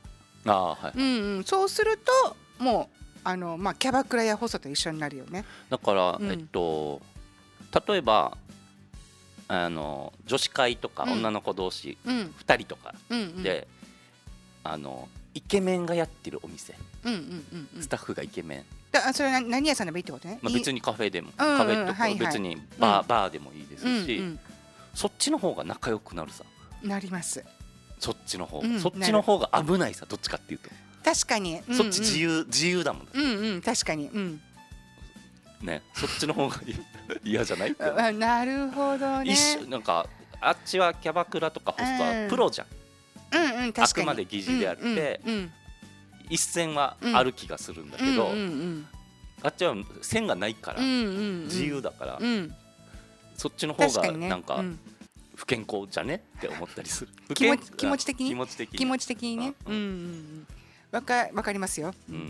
そうするともうキャバクラやホストと一緒になるよね。 だから例えば女子会とか女の子同士2人とかでイケメンがやってるお店、スタッフがイケメン。 それは何屋さんでもいいってことね。 別にカフェでもカフェとか別にバーでもいいですし、そっちの方が仲良くなるさ。 なります。 そっちの方が危ないさ。どっちかっていうと確かにそっち自由だもん。 確かにね、そっちの方が嫌じゃない？ なるほどね。 なんかあっちはキャバクラとかホストはプロじゃん。あくまで疑似であって一線はある気がするんだけど、あっちは線がないから自由だから、そっちの方がなんか不健康じゃねって思ったりする。 気持ち的にね。わかりますよ。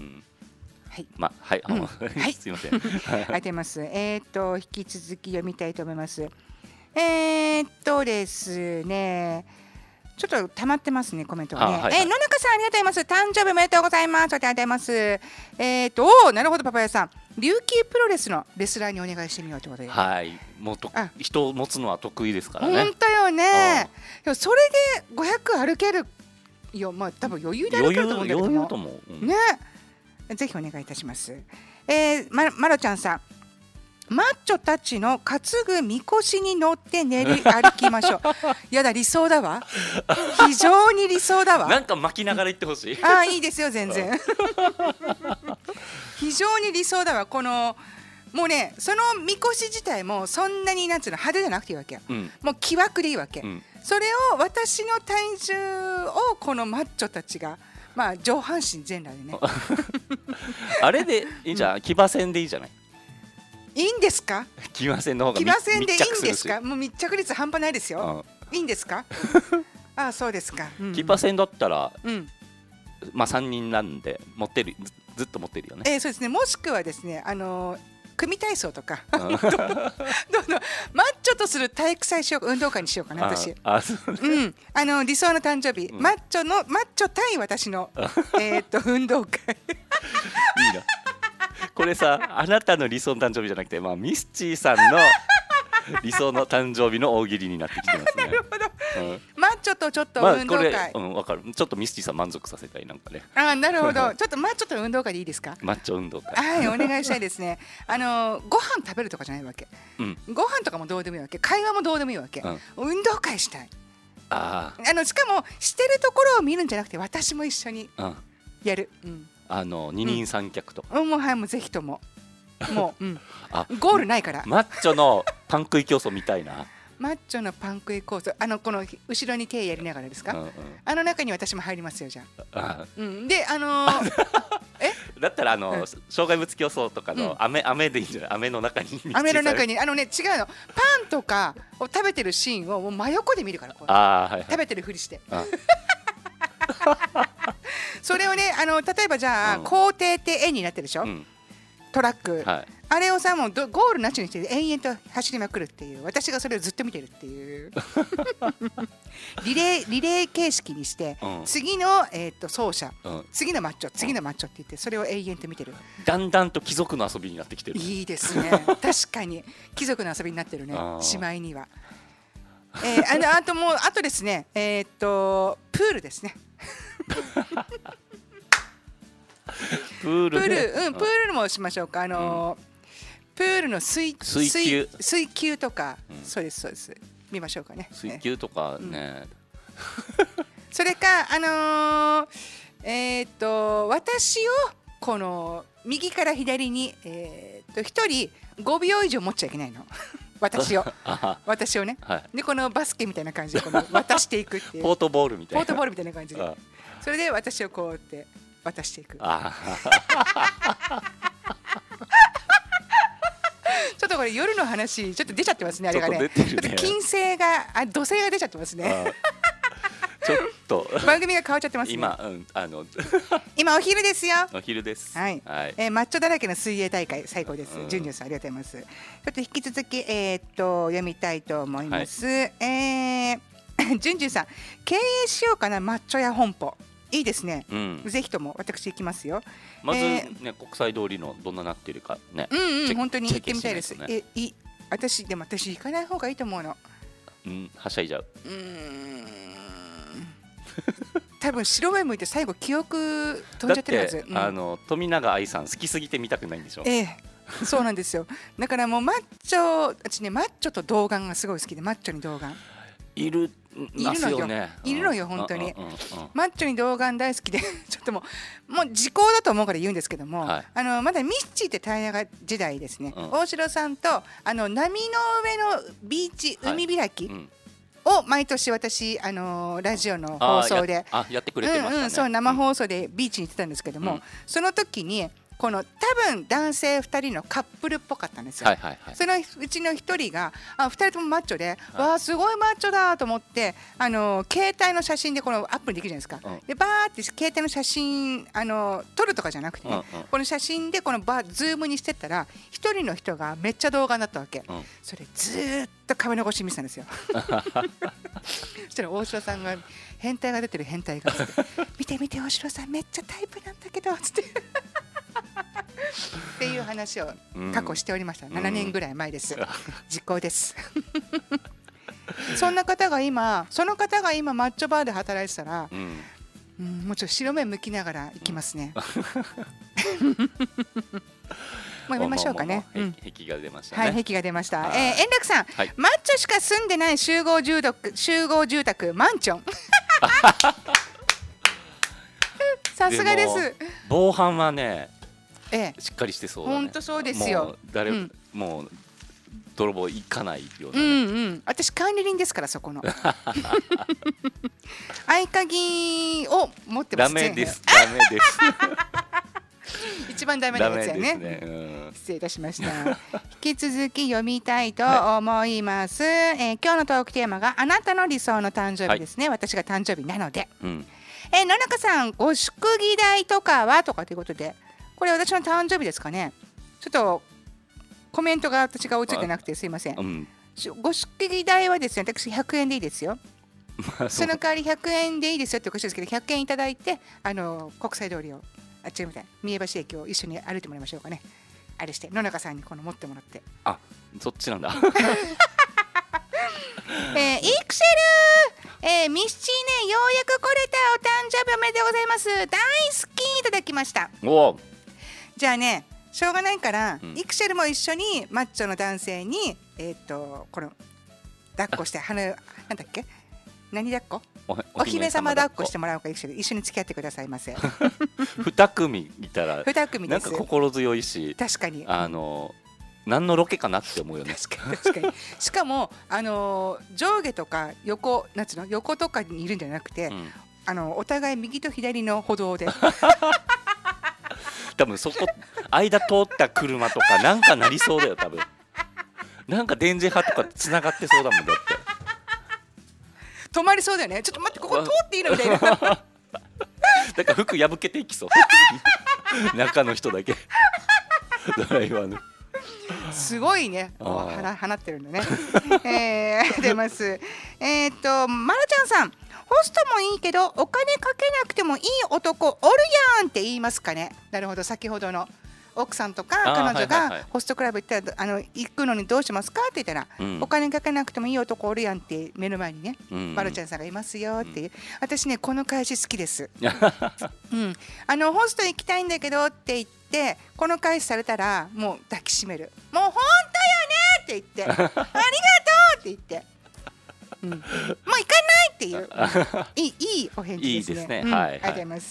はい、すいません。ありがとうございます。引き続き読みたいと思います。ですね。ちょっと溜まってますね、コメントがね。野中さん、ありがとうございます。誕生日おめでとうございます。ありがとうございます。なるほど、パパヤさん。琉球プロレスのレスラーにお願いしてみようということで。 はい、もう人を持つのは得意ですからね。 本当よね。それで500歩けるよ、多分余裕で歩けると思うんだけども。 余裕と思う。 ね。ぜひお願いいたします。まろちゃんさん。マッチョたちの担ぐみこしに乗って練り歩きましょう。やだ、理想だわ。非常に理想だわ。 なんか巻きながら言ってほしい。 いいですよ、全然。非常に理想だわ。もうね、そのみこし自体もそんなになんつうの派手じゃなくていいわけよ。もう気枠でいいわけ。それを私の体重をこのマッチョたちが上半身全裸でね。 あれでいいじゃん。騎馬戦でいいじゃない。 いいんですか？ 騎馬戦の方が騎馬戦でいいんですか？もう密着率半端ないですよ。いいんですか？そうですか。 騎馬戦だったら、3人なんで持ってる、ずっと持ってるよね。 そうですね。もしくはですね、 組体操とかどんどんマッチョとする体育祭しよう、運動会にしようかな私。理想の誕生日、マッチョ対私の運動会いいな。これさ、あなたの理想の誕生日じゃなくて、ミスチーさんの理想の誕生日の大喜利になってきてますね。 なるほど、マッチョとちょっと運動会、 わかる。ちょっとミスチーさん満足させたい、なんかね。 なるほどちょっとマッチョと運動会でいいですか。 マッチョ運動会、 はい、お願いしたいですね。ご飯食べるとかじゃないわけ、ご飯とかもどうでもいいわけ、会話もどうでもいいわけ、運動会したい。しかもしてるところを見るんじゃなくて、私も一緒にやる、 二人三脚とか、 もうぜひとももう、ゴールないから。 マッチョのパン食い競争みたいな。 マッチョのパン食いコース、この後ろに手やりながらですか、中に私も入りますよ、じゃあ。でだったら障害物競争とかの飴でいいんじゃない。飴の中に、 飴の中に違うの、パンとかを食べてるシーンをもう真横で見るから、食べてるふりしてそれをね、例えばじゃあ校庭って円になってるでしょ、トラック、あれをさ、もうゴールなしにして延々と走りまくるっていう、私がそれをずっと見てるっていうリレー形式にして、次の走者、次のマッチョ、次のマッチョって言って、それを永遠と見てる。 だんだんと貴族の遊びになってきてる。 いいですね確かに貴族の遊びになってるね、しまいには。あとですね、プールですねプールもしましょうか。プールの水球とか、そうです見ましょうかね。 水球とかね、 それか私をこの右から左に1人5秒以上持っちゃいけないの私をね、でこのバスケみたいな感じで渡していくっていうポートボールみたいな感じで、それで私をこうやって渡していく。ちょっとこれ夜の話ちょっと出ちゃってますね、あれがね。ちょっと金星が土星が出ちゃってますねちょっと番組が変わっちゃってますね。今お昼ですよ。 お昼です。 はい。マッチョだらけの水泳大会最高です。ジュンジュンさんありがとうございます。ちょっと引き続き読みたいと思います。ジュンジュンさん、経営しようかな、マッチョ屋本舗。いいですね。ぜひとも私行きますよ。 まずね、国際通りのどんななってるかね。 本当に行ってみたいです。私行かない方がいいと思うの。 はしゃいじゃう。 多分白目向いて最後記憶飛んじゃってるはず。 富永愛さん好きすぎて見たくないんでしょ。 そうなんですよ。だからもう私ね、マッチョと童顔がすごい好きで、マッチョに童顔いるのよ本当に。マッチョに童顔大好きでちょっともう時効だと思うから言うんですけども、まだミッチーって大河時代ですね、大城さんと波の上のビーチ海開きを毎年私ラジオの放送でやってくれてましたね。 そう生放送でビーチに行ってたんですけども、その時にこの多分男性2人のカップルっぽかったんですよ。そのうちの1人が2人ともマッチョで、わあすごいマッチョだと思って、携帯の写真でこのアップにできるじゃないですか。でバーって携帯の写真撮るとかじゃなくてね、この写真でこのズームにしてったら1人の人がめっちゃ動画になったわけ。それずーっと壁残し見てたんですよそしたら大城さんが変態が出てる変態が見て見て大城さんめっちゃタイプなんだけどつってっていう話を過去しておりました。7年ぐらい前です。実行ですその方が今マッチョバーで働いてたら、もうちょっと白目向きながら行きますねもうやめましょうかね。 壁が出ましたね。 壁が出ました。円楽さん、マッチョしか住んでない集合住宅マンチョンさすがです。 防犯はね、しっかりしてそうだね。 本当そうですよ。 もう泥棒行かないような。 私管理人ですからそこの合鍵を持ってます。 ダメです。 一番ダメなやつやね。失礼いたしました。引き続き読みたいと思います。今日のトークテーマがあなたの理想の誕生日ですね。私が誕生日なので。野中さん、ご祝儀代とかはとかということで、これ私の誕生日ですかね。ちょっとコメントが私が追いついてなくてすいません。 うん、 ご祝儀代はですね、私100円でいいですよ。その代わり100円でいいですよっておかしいですけど、100円いただいて国際通りを違うみたい三重橋駅を一緒に歩いてもらいましょうかね。あれして野中さんに持ってもらって。 あ、そっちなんだ。 イクセル、ミスチーね、ようやく来れた。お誕生日おめでとうございます。大好きいただきました。 おじゃあね、しょうがないから、イクセルも一緒にマッチョの男性にこの抱っこしてなんだっけ、何抱っこ、お姫様抱っこしてもらうか、一緒に付き合ってくださいませ。 2組いたら 2組です。 なんか心強いし、 確かに何のロケかなって思うよね。 確かに。しかも上下とか横、なんつうの、横とかにいるんじゃなくて、お互い右と左の歩道で。 多分そこ間通った車とかなんかなりそうだよ多分。なんか電磁波とかつながってそうだもんだって。 止まりそうだよね。ちょっと待って、ここ通っていいのみたいな。だから服破けていきそう。中の人だけ。ドライバーの。 すごいね、放ってるんだね。出ます。まるちゃんさん、ホストもいいけどお金かけなくてもいい男おるやんって言いますかね。なるほど、先ほどの奥さんとか彼女がホストクラブ行ったら行くのにどうしますかって言ったら、お金かけなくてもいい男おるやんって目の前にね、まるちゃんさんがいますよっていう。私ね、この返し好きです。ホスト行きたいんだけどって言ってこの返しされたらもう抱きしめる。もう本当よねって言ってありがとうって言って、もう行かないっていう、いいお返事ですね。 いいですね。 ありがとうございます。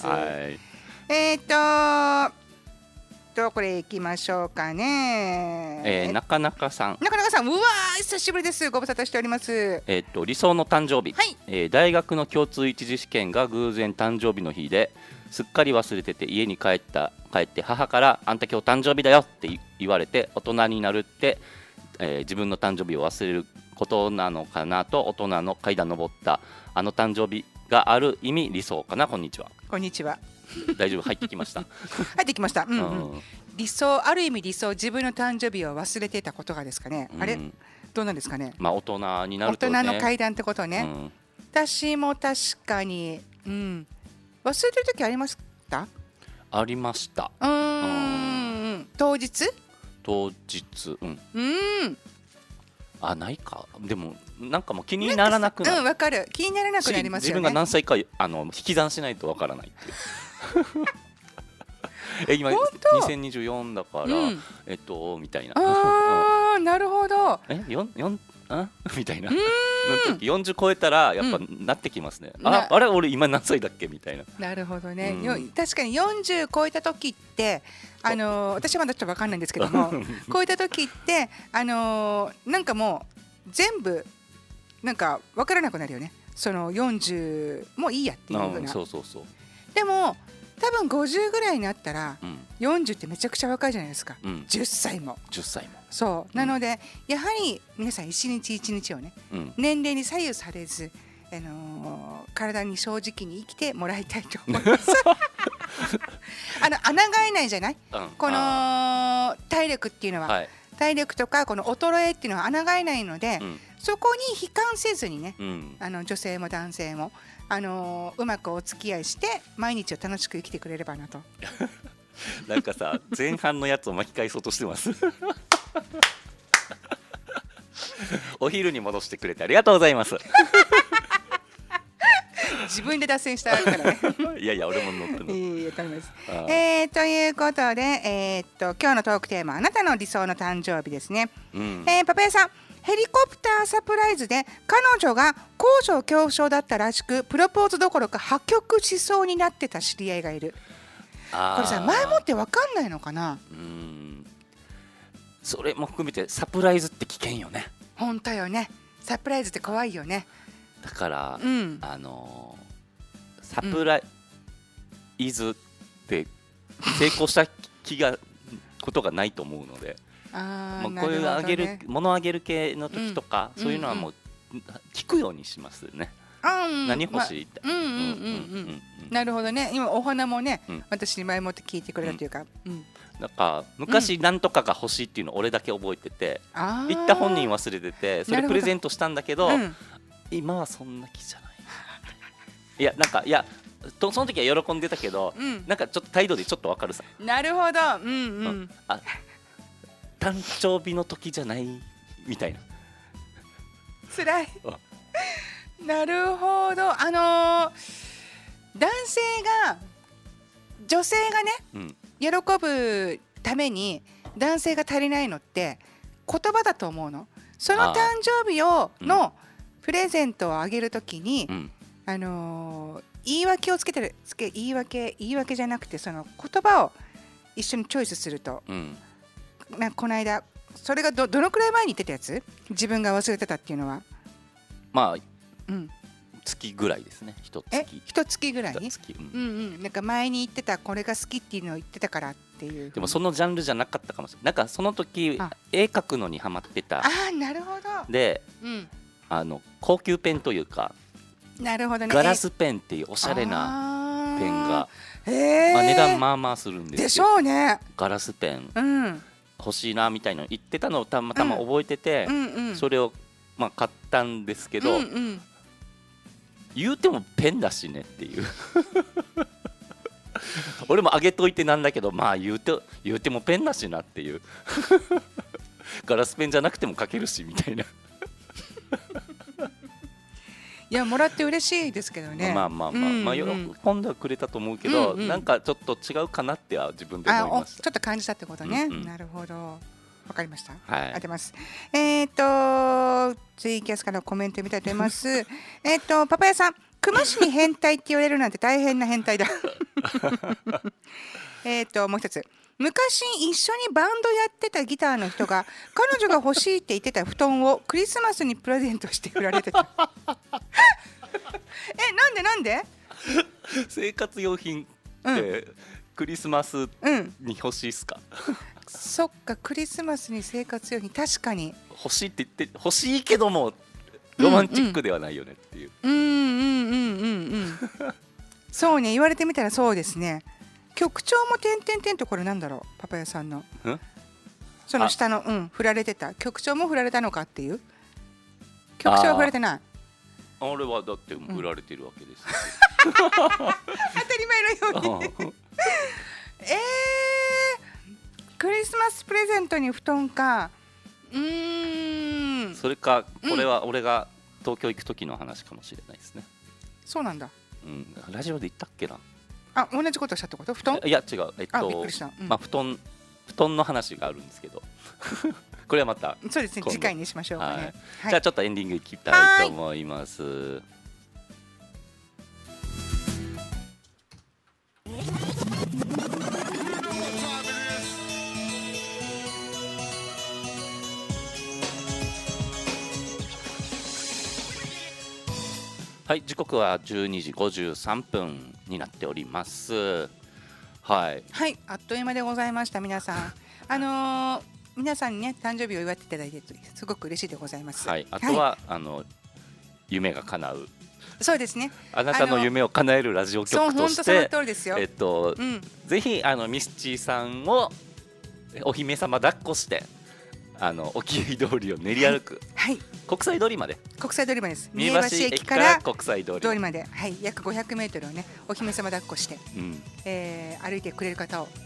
これいきましょうかね。 なかなかさん、 うわー、久しぶりです。ご無沙汰しております。 理想の誕生日、大学の共通一次試験が偶然誕生日の日ですっかり忘れてて家に帰って母からあんた今日誕生日だよって言われて、大人になるって、自分の誕生日を忘れることなのかなと大人の階段登った誕生日がある意味理想かな。こんにちは。 こんにちは。 大丈夫、入ってきました。 入ってきました。理想、ある意味理想、自分の誕生日を忘れていたことがですかね。あれどうなんですかね。 大人になるとね、 大人の階段ってことね。私も確かに忘れてる時ありました？ ありました。 当日ないか。でもなんかもう気にならなくなる。 わかる。気にならなくなりますよね。 自分が何歳か引き算しないとわからないっていう。今2024だからみたいな。 なるほど。 みたいな。時40超えたらやっぱなってきますね。あれ俺今何歳だっけみたいな。 なるほどね。確かに40超えた時って私はまだちょっと分かんないんですけども超えた時ってなんかもう全部なんか分からなくなるよね。その40もういいやっていうふうな。でも多分50ぐらいになったら40ってめちゃくちゃ若いじゃないですか。10歳もそうなのでやはり皆さん一日一日をね、年齢に左右されず体に正直に生きてもらいたいと思います。抗えないじゃない、この体力っていうのは、体力とかこの衰えっていうのは抗えないので、そこに悲観せずにね、女性も男性もうまくお付き合いして毎日を楽しく生きてくれればなと。 なんかさ、前半のやつを巻き返そうとしてます。お昼に戻してくれてありがとうございます。 自分で脱線したからね。 いやいや、俺も乗ってる。 ということで、今日のトークテーマ、あなたの理想の誕生日ですね。パパヤさん、ヘリコプターサプライズで彼女が高所恐怖症だったらしく、プロポーズどころか破局しそうになってた知り合いがいる。これさ、前もって分かんないのかな。 それも含めてサプライズって危険よね。 本当よね。サプライズって怖いよね。 だから、サプライズって成功したことがないと思うので、もうこういう物をあげる系の時とか、そういうのはもう聞くようにしますね。 何欲しいって。 なるほどね。今お花もね、私に前もって聞いてくれたというか、 なんか昔なんとかが欲しいっていうの俺だけ覚えてて、言った本人忘れてて、それプレゼントしたんだけど、今はそんな気じゃない。いやなんかその時は喜んでたけど、なんかちょっと態度でちょっとわかるさ。 なるほど。 誕生日の時じゃないみたいな。 つらい。なるほど。男性が女性がね、喜ぶために男性が足りないのって言葉だと思うの。その誕生日のプレゼントをあげるときに、言い訳をつけてる、言い訳じゃなくて、その言葉を一緒にチョイスすると、この間それがどのくらい前に言ってたやつ、自分が忘れてたっていうのは、 まあ、月ぐらいですね。一月ぐらいに、なんか前に言ってたこれが好きっていうのを言ってたからっていう。 でもそのジャンルじゃなかったかもしれない。なんかその時絵描くのにハマってた。 なるほど。 で、高級ペンというか、 なるほどね、 ガラスペンっていうおしゃれなペンが、値段まあまあするんですよ。 でしょうね。 ガラスペン、欲しいなみたいなの言ってたのをたまたま覚えてて、それを買ったんですけど、言うてもペンだしねっていう俺もあげといてなんだけど、まあ言うてもペンだしなっていうガラスペンじゃなくても書けるしみたいな。 いや、もらって嬉しいですけどね。 まあ喜んではくれたと思うけど、なんかちょっと違うかなっては自分で思いました。 ちょっと感じたってことね。なるほど、わかりました。当てます。ツイキャスからのコメント見たいと思います。パパヤさん、熊氏に変態って言われるなんて大変な変態だ。もう一つ。昔一緒にバンドやってたギターの人が彼女が欲しいって言ってた布団をクリスマスにプレゼントして売られてた。なんで生活用品ってクリスマスに欲しいっすか？ そっか、クリスマスに生活用品、確かに欲しいって言って、欲しいけどもロマンチックではないよねっていう。 そうね、言われてみたらそうですね。局長も点々と、これなんだろう、パパヤさんのその下の振られてた局長も振られたのかっていう。局長は振られてない。 あれはだって振られてるわけです。 当たり前のように。クリスマスプレゼントに布団か。 それか、これは俺が東京行く時の話かもしれないですね。 そうなんだ。 ラジオで言ったっけな。 同じことしたってこと？布団？ いや違う。 びっくりした。 布団の話があるんですけど。これはまたそうですね、次回にしましょうかね。 じゃあちょっとエンディングいきたいと思います。はい、時刻は12時53分になっております。はい、 あっという間でございました。皆さん、皆さんにね、誕生日を祝っていただいてすごく嬉しいでございます。 あとは、夢が叶う。 そうですね。 あなたの夢を叶えるラジオ局として、ぜひミスチーさんをお姫様抱っこして。沖合通りを練り歩く、国際通りまでです。三重橋駅から国際通りまで、約500メートルをね、お姫様抱っこして、歩いてくれる方を、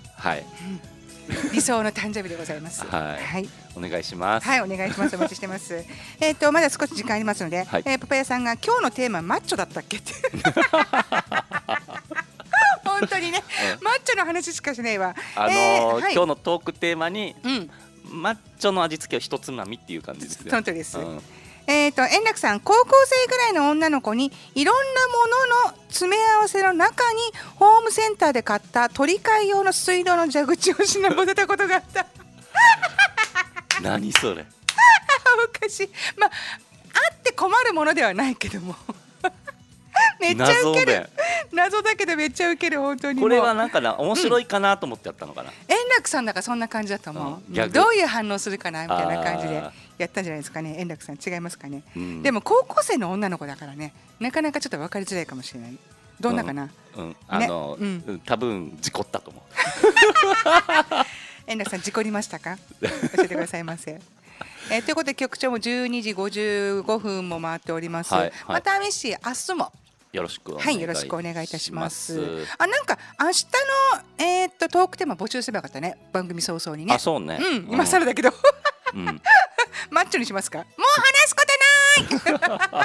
理想の誕生日でございます。 お願いします。 お願いします。お待ちしてます。まだ少し時間ありますので、パパヤさんが今日のテーママッチョだったっけって本当にね、マッチョの話しかしないわ。 今日のトークテーマに、マッチョの味付けを一つまみっていう感じですね。 その通りです。円楽さん、高校生ぐらいの女の子にいろんなものの詰め合わせの中にホームセンターで買った取り替え用の水道の蛇口を忍ばせたことがあった。 何それ。 おかしい。あって困るものではないけどもめっちゃウケる謎弁。 謎だけどめっちゃウケる本当にもう。 これはなんかな面白いかなと思ってやったのかな。 円楽さんだからそんな感じだと思う、 ギャグどういう反応するかなみたいな感じであやったんじゃないですかね。円楽さん違いますかね、 うんでも高校生の女の子だからねなかなかちょっと分かりづらいかもしれない。どんなかな、 うん多分事故ったと思う。 円楽さん事故りましたか教えてくださいませ。ということで局長も12時55分も回っております、 はいはいまたミッシー明日もよろしくお願いはいよろしくお願いいたします。 しますあなんか明日のトークテーマ募集すればよかったね番組早々にね。 あそうね。 うん今更だけど、 うんマッチョにしますか。もう話すことない。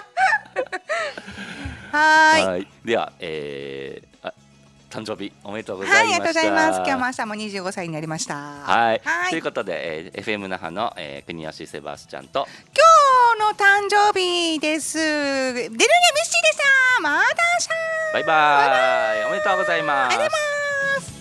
はーい。 はい。では誕生日おめでとうござはい、あいました。 りがとうございます。今日も朝も25歳になりました。 はい。 はいということで、FM 那覇の、国吉セバスチャンと今日の誕生日です。デルネミッシーでした。また明日。 バイバイ。おめでとうございます。 ありがとうございます。